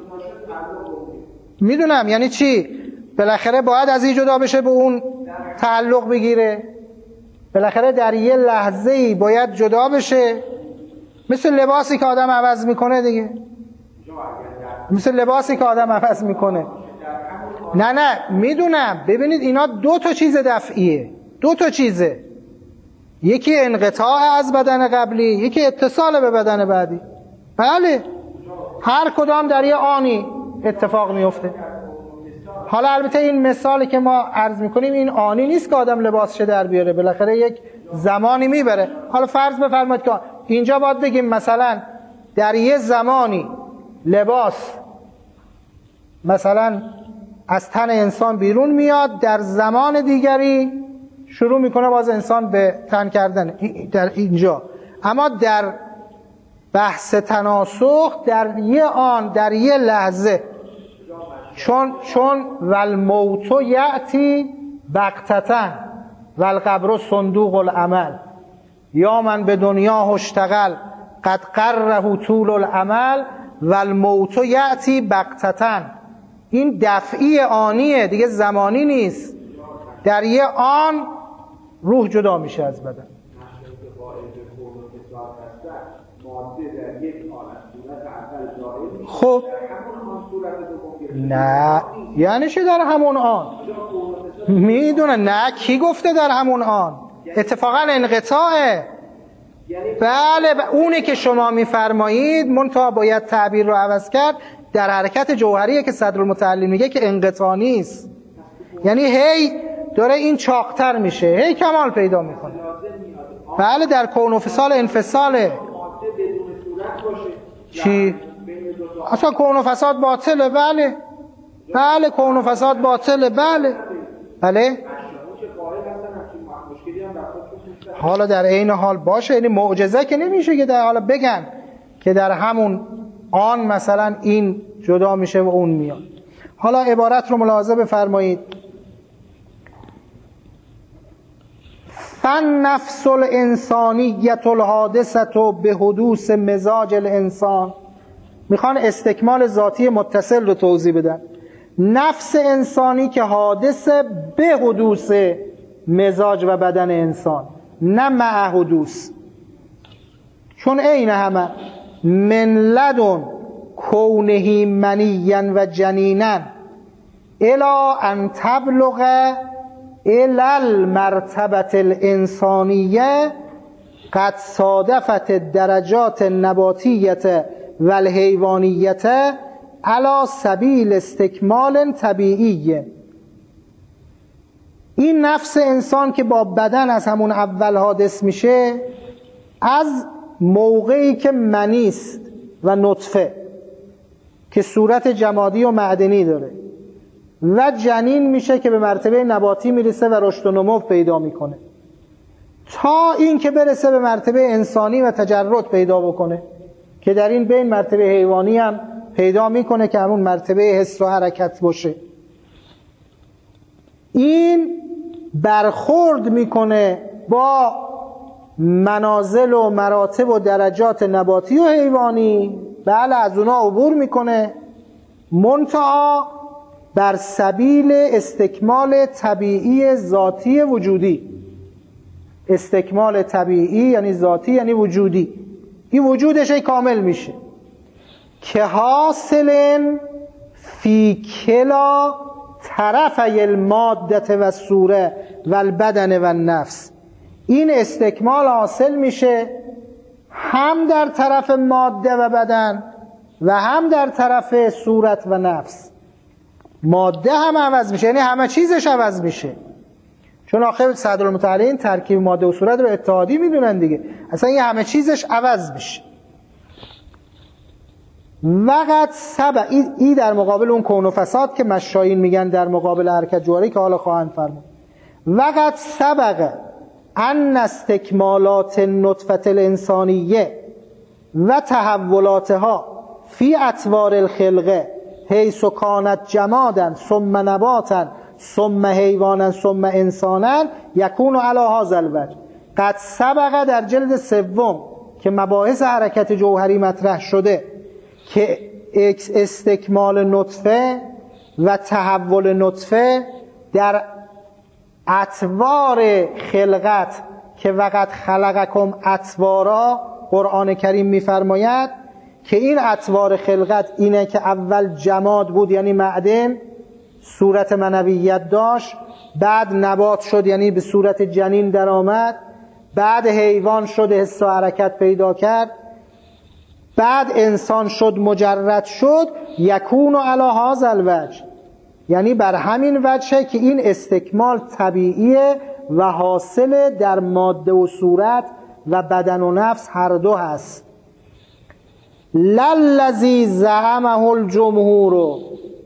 Speaker 1: میدونم یعنی چی؟ بالاخره باید از این جدا بشه به اون تعلق بگیره، بالاخره در یه لحظه‌ای باید جدا بشه. مثل لباسی که آدم عوض میکنه دیگه، مثل لباسی که آدم عوض میکنه. نه نه میدونم. ببینید اینا دو تا چیز دفعیه، دو تا چیزه. یکی انقطاع از بدن قبلی، یکی اتصال به بدن بعدی. بله هر کدام در یه آنی اتفاق میفته. حالا البته این مثالی که ما عرض میکنیم این آنی نیست که آدم لباسش در بیاره، بالاخره یک زمانی میبره. حالا فرض بفرمایید که اینجا باید بگیم مثلا در یه زمانی لباس مثلا از تن انسان بیرون میاد، در زمان دیگری شروع میکنه باز انسان به تن کردن در اینجا. اما در بحث تناسخ در یه آن، در یه لحظه، چون چون والموت یأتی بغتة والقبر صندوق العمل یا من به دنیا اشتغل قد قره طول العمل والموت یأتی بغتة. این دفعی آنیه دیگه، زمانی نیست. در یه آن روح جدا میشه از بدن. خب نه یعنی چه در همون آن؟ میدونه نه کی گفته در همون آن؟ اتفاقا انقطاعه. بله اونی که شما میفرمایید منتها باید تعبیر رو عوض کرد. در حرکت جوهریه که صدرالمتعلی میگه که انقطاع نیست، یعنی هی داره این چاقتر میشه، هی کمال پیدا میکنه. بله در کون و فصال انفصاله. چی؟ اصلا کون و فساد باطله. بله بله کون و فساد باطله. بله بله حالا در عین حال باشه، یعنی معجزه که نمیشه که در حالا بگن که در همون آن مثلا این جدا میشه و اون میاد. حالا عبارت رو ملاحظه بفرمایید. فالنفس الانسانیت الحادثه به حدوث مزاج الانسان. میخوان استکمال ذاتی متصل رو توضیح بدن. نفس انسانی که حادث به حدوث مزاج و بدن انسان، نه مع حدوث، چون عین همه. من لدن کونه منیا و جنینا الی ان تبلغ الی المرتبه الانسانیه قد صادفت درجات النباتیه و الحیوانیه علی سبیل استکمال طبیعی. این نفس انسان که با بدن از همون اول حادث میشه، از موقعی که منیست و نطفه که که صورت جمادی و معدنی داره و جنین میشه که به مرتبه نباتی میرسه و رشد و نمو پیدا میکنه تا این که برسه به مرتبه انسانی و تجرد پیدا بکنه که در این بین مرتبه حیوانی هم پیدا میکنه که همون مرتبه حس و حرکت باشه. این برخورد میکنه با منازل و مراتب و درجات نباتی و حیوانی، بله از اونا عبور میکنه، منتها بر سبیل استکمال طبیعی ذاتی وجودی. استکمال طبیعی یعنی ذاتی یعنی وجودی، این وجودش ای کامل میشه که حاصل فی کلا طرفی الماده و صوره و البدن و النفس. این استکمال حاصل میشه هم در طرف ماده و بدن و هم در طرف صورت و نفس. ماده هم عوض میشه، یعنی همه چیزش عوض میشه، چون آخر صدرالمتعالین ترکیب ماده و صورت رو اتحادی میدونن دیگه، اصلا این همه چیزش عوض میشه. وقت سبق این ای در مقابل اون کون و فساد که مشایین میگن در مقابل حرکت جوهری که حالا خواهند فرمود. وقت سبق ان استکمالات نطفه الانسانیه و تحولاتها فی اطوار الخلقه حیث کانت جمادا ثم نباتا ثم حیوانا ثم انسانا یکون علی هذا الوجه. قد سبق در جلد سوم که مباحث حرکت جوهری مطرح شده که استکمال نطفه و تحول نطفه در اطوار خلقت که وقت خلقکم اطوارا قرآن کریم میفرماید که این اطوار خلقت اینه که اول جماد بود یعنی معدن، صورت منویت داشت، بعد نبات شد یعنی به صورت جنین در آمد، بعد حیوان شد حس و حرکت پیدا کرد، بعد انسان شد مجرد شد. یکون علی هذا الوجه، یعنی بر همین وجهه که این استکمال طبیعیه و حاصل در ماده و صورت و بدن و نفس هر دو هست. للذی زعمه الجمهور،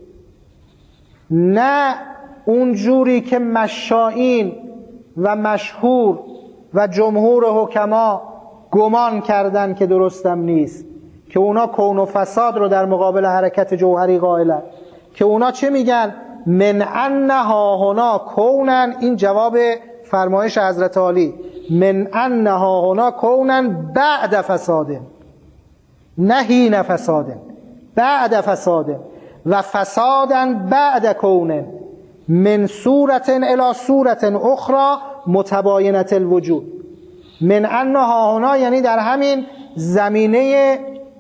Speaker 1: نه اون جوری که مشائین و مشهور و جمهور حکما گمان کردن که درستم نیست، که اونا کون و فساد رو در مقابل حرکت جوهری قائلن، که اونا چه میگن؟ من انها هنا کونن. این جواب فرمایش حضرت عالی، من انها هنا کونن بعد فسادن، نه حین فسادن، بعد فسادن و فسادن بعد کونن، من صورت الی صورت اخرى متباینت الوجود. من انها هنا یعنی در همین زمینه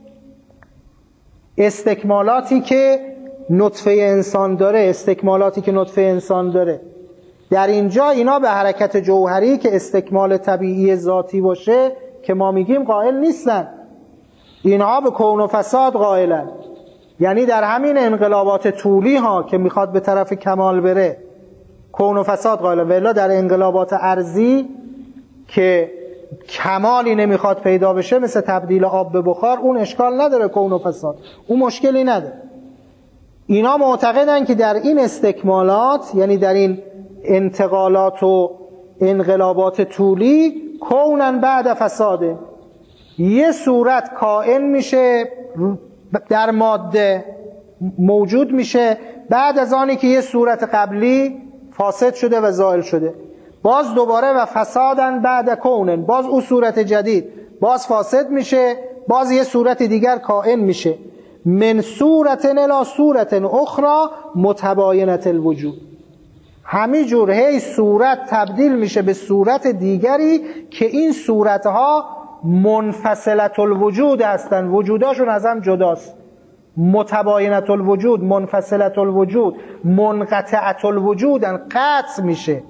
Speaker 1: استکمالاتی که نطفه انسان داره، استکمالاتی که نطفه انسان داره، در اینجا اینا به حرکت جوهری که استکمال طبیعی ذاتی باشه که ما میگیم قائل نیستن، اینها به کون و فساد قائلن. یعنی در همین انقلابات طولی ها که میخواد به طرف کمال بره کون و فساد قائلن، ولی در انقلابات ارضی که کمالی نمیخواد پیدا بشه مثل تبدیل آب به بخار، اون اشکال نداره، کون و فساد اون مشکلی نداره. اینا معتقدن که در این استکمالات یعنی در این انتقالات و انقلابات طولی کونن بعد فساده، یه صورت کائن میشه در ماده موجود میشه بعد از آنی که یه صورت قبلی فاسد شده و زائل شده، باز دوباره و فسادن بعد کونن، باز اون صورت جدید باز فاسد میشه، باز یه صورت دیگر کائن میشه. من صورت الی صورت اخرى متباینت الوجود، همین جور هی صورت تبدیل میشه به صورت دیگری که این صورتها منفصلت الوجود هستن، وجوداشون از هم جداست. متباینت الوجود، منفصلت الوجود، منقطعت الوجودن، قطع میشه.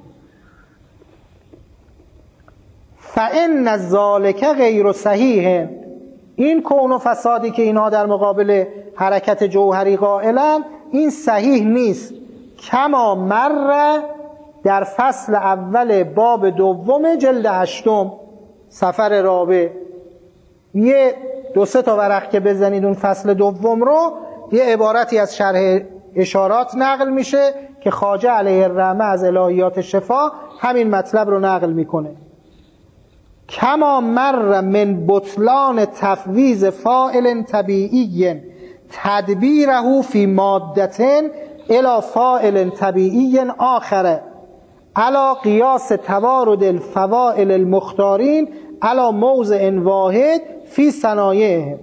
Speaker 1: فإن ذلک غیر صحیح، این کون و فسادی که اینها در مقابل حرکت جوهری قائلن این صحیح نیست. کما مر در فصل اول باب دوم جلد هشتم سفر رابع، یه دو سه تا ورق که بزنید اون فصل دوم رو یه عبارتی از شرح اشارات نقل میشه که خواجه علیه الرحمه از الهیات شفا همین مطلب رو نقل میکنه. کما مر من بطلان تفویض فاعل طبیعی تدبیره فی مادتن الی فاعل طبیعی آخره علی قیاس توارد الفواعل المختارین علی موضع واحد فی صنایعهم.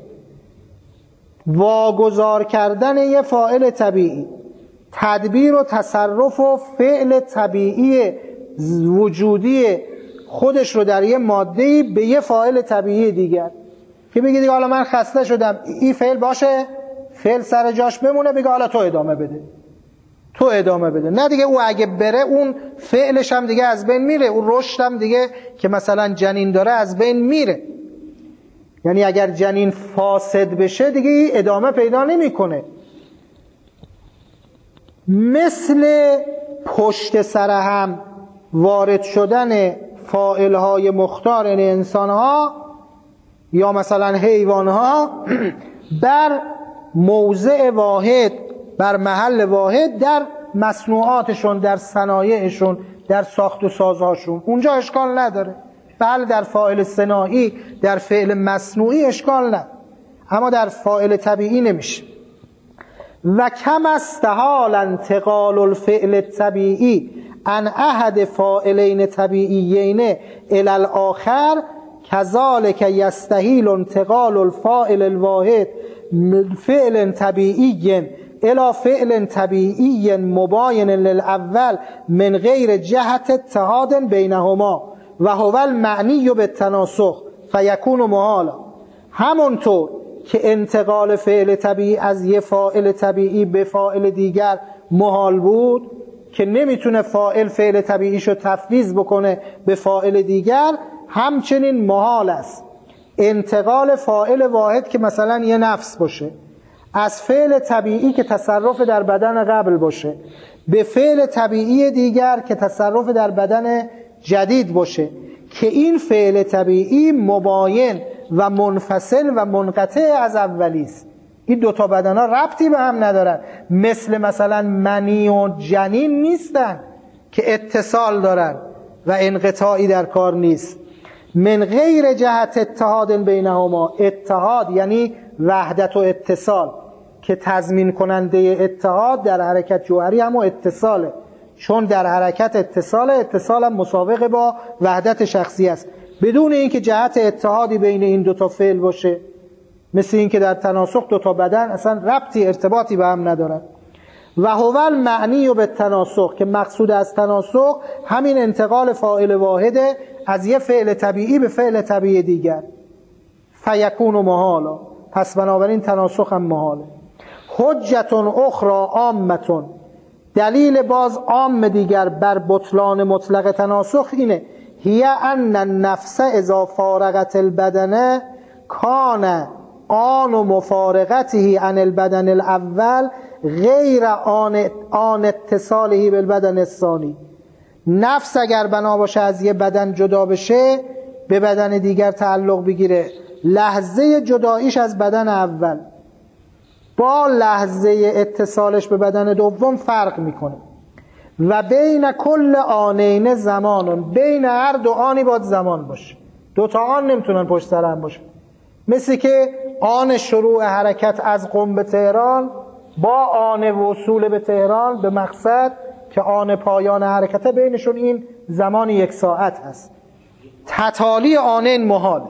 Speaker 1: واگذار کردن یه فاعل طبیعی، تدبیر و تصرف و فعل طبیعی وجودی خودش رو در یه ماده‌ای به یه فاعل طبیعی دیگر، که بگی دیگه حالا من خسته شدم این فعل باشه، فعل سر جاش بمونه، بگه حالا تو ادامه بده، تو ادامه بده. نه دیگه، او اگه بره اون فعلش هم دیگه از بین میره، اون رشد هم دیگه که مثلا جنین داره از بین میره. یعنی اگر جنین فاسد بشه دیگه ادامه پیدا نمیکنه. مثل پشت سر هم وارد شدن فاعلهای مختار انسانها یا مثلا حیوانها بر موضع واحد، بر محل واحد در مصنوعاتشون، در صنایعشون، در ساخت و سازهاشون، اونجا اشکال نداره. بله در فاعل صناعی، در فعل مصنوعی اشکال نداره، اما در فاعل طبیعی نمیشه. و کم استحال انتقال الفعل الطبیعی عن احد فاعلین طبیعیین الی الاخر کذالک یستحیل انتقال الفاعل الواحد من فعل طبیعی الی فعل طبیعی مباین للاول من غیر جهت اتحاد بینهما و هو المعنی بالتناسخ فیکون محالا. همونطور که انتقال فعل طبیعی از یه فاعل طبیعی به فاعل دیگر محال بود، که نمیتونه فاعل فعل طبیعیشو تفویض بکنه به فاعل دیگر، همچنین محال است انتقال فاعل واحد که مثلا یه نفس باشه از فعل طبیعی که تصرف در بدن قبل باشه به فعل طبیعی دیگر که تصرف در بدن جدید باشه، که این فعل طبیعی مباین و منفصل و منقطع از اولی است. این دوتا بدن ها ربطی به هم ندارن، مثل مثلا منی و جنین نیستن که اتصال دارن و انقطاعی در کار نیست. من غیر جهت اتحاد بینهما، اتحاد یعنی وحدت و اتصال، که تضمین کننده اتحاد در حرکت جوهری هم اتصاله، چون در حرکت اتصال اتصال هم مسابقه با وحدت شخصی است، بدون اینکه جهت اتحادی بین این دوتا فعل باشه. مثل این که در تناسخ دوتا بدن اصلا ربطی ارتباطی به هم ندارن. و هو المعنی و به تناسخ، که مقصود از تناسخ همین انتقال فاعل واحده از یه فعل طبیعی به فعل طبیعی دیگر. فیکون محالا، پس بنابراین تناسخ هم محاله. حجتون اخرى عامتون، دلیل باز عام دیگر بر بطلان مطلق تناسخ اینه: هی ان النفس اذا فارغت البدن کان آن و مفارقته عن البدن الاول غیر آن, آن اتصاله بالبدن الثانی. نفس اگر بنا باشه از یه بدن جدا بشه به بدن دیگر تعلق بگیره، لحظه جداییش از بدن اول با لحظه اتصالش به بدن دوم فرق میکنه. و بین کل آنین زمانون، بین هر دو آنی باید زمان باشه، دو تا آن نمیتونن پشت سر هم باشه. مثل که آن شروع حرکت از قم به تهران با آن وصول به تهران به مقصد که آن پایان حرکت، بینشون این زمان یک ساعت هست. تتالی آنین محال.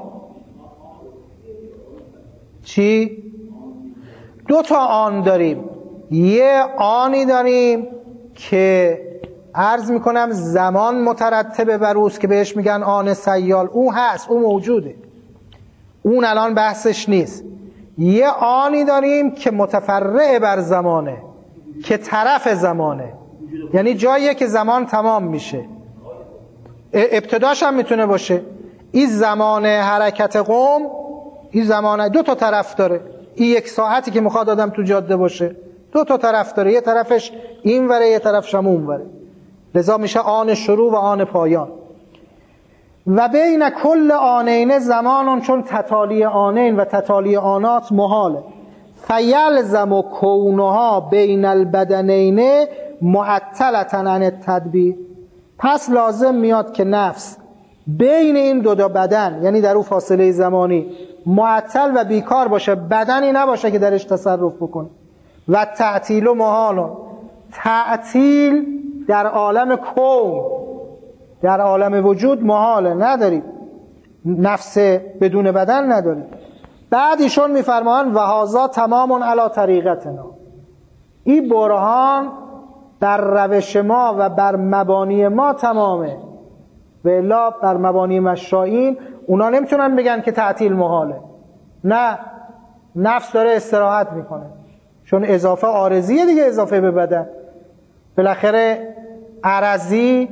Speaker 1: چی؟ دو تا آن داریم. یه آنی داریم که عرض میکنم زمان مترتبه بر اوست که بهش میگن آن سیال، او هست، او موجوده، اون الان بحثش نیست. یه آنی داریم که متفرع بر زمانه، که طرف زمانه، یعنی جاییه که زمان تمام میشه، ابتداش هم میتونه باشه. این زمان حرکت قم، این زمان دو تا طرف داره. این یک ساعتی که میخواد آدم تو جاده باشه دو تا طرف داره، یه طرفش این وره یه طرفش هم اون وره، لذا میشه آن شروع و آن پایان. و بین کل آنین زمانون، چون تتالی آنین و تتالی آنات محاله. فیلزم کونها بین البدنین معطلة عن التدبیر، پس لازم میاد که نفس بین این دو تا بدن، یعنی در اون فاصله زمانی، معطل و بیکار باشه، بدنی نباشه که درش تصرف بکنه. و تعطیل و محال، تعطیل در عالم کون، در عالم وجود محاله، نداریم، نفس بدون بدن نداریم. بعد ایشون میفرمان و هذا تمام علی طریقتنا، این برهان بر روش ما و بر مبانی ما تمامه، و الا بر مبانی مشائین اونا نمیتونن بگن که تعطیل محاله. نه، نفس داره استراحت میکنه، چون اضافه عارضیه دیگه، اضافه به بدن. بالاخره عرضی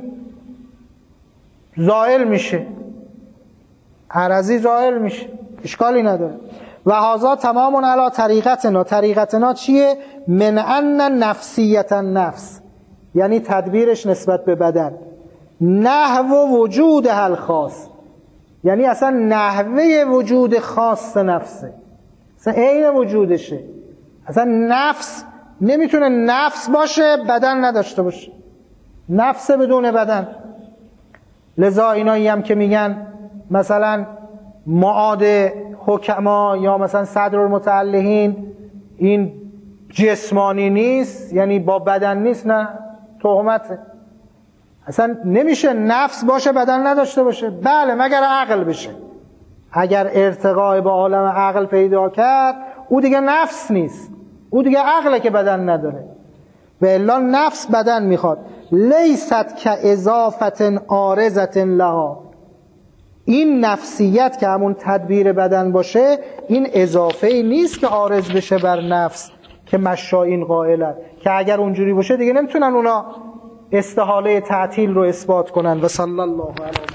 Speaker 1: زائل میشه، عرضی زائل میشه، اشکالی نداره. و هذا تمام علی طریقتنا، طریقتنا چیه؟ من ان نفسیت النفس، یعنی تدبیرش نسبت به بدن، نحو وجود هل خاص، یعنی اصلا نحوه وجود خاص نفسه، اصلا عین وجودشه. اصلا نفس نمیتونه نفس باشه بدن نداشته باشه، نفس بدون بدن. لذا اینایی هم که میگن مثلا معاد حکما یا مثلا صدرالمتعلقین این جسمانی نیست، یعنی با بدن نیست، نه، تهمته. اصلا نمیشه نفس باشه بدن نداشته باشه. بله، مگر عقل بشه. اگر ارتقای به عالم عقل پیدا کرد، او دیگه نفس نیست، او دیگه عقله که بدن نداره. و الا نفس بدن میخواد. لیست که اضافت عارضت لها، این نفسیت که همون تدبیر بدن باشه، این اضافه ای نیست که عارض بشه بر نفس که مشائین قائلن، که اگر اونجوری باشه دیگه نمیتونن اونا استحاله تعطیل رو اثبات کنن. و صلی الله علیه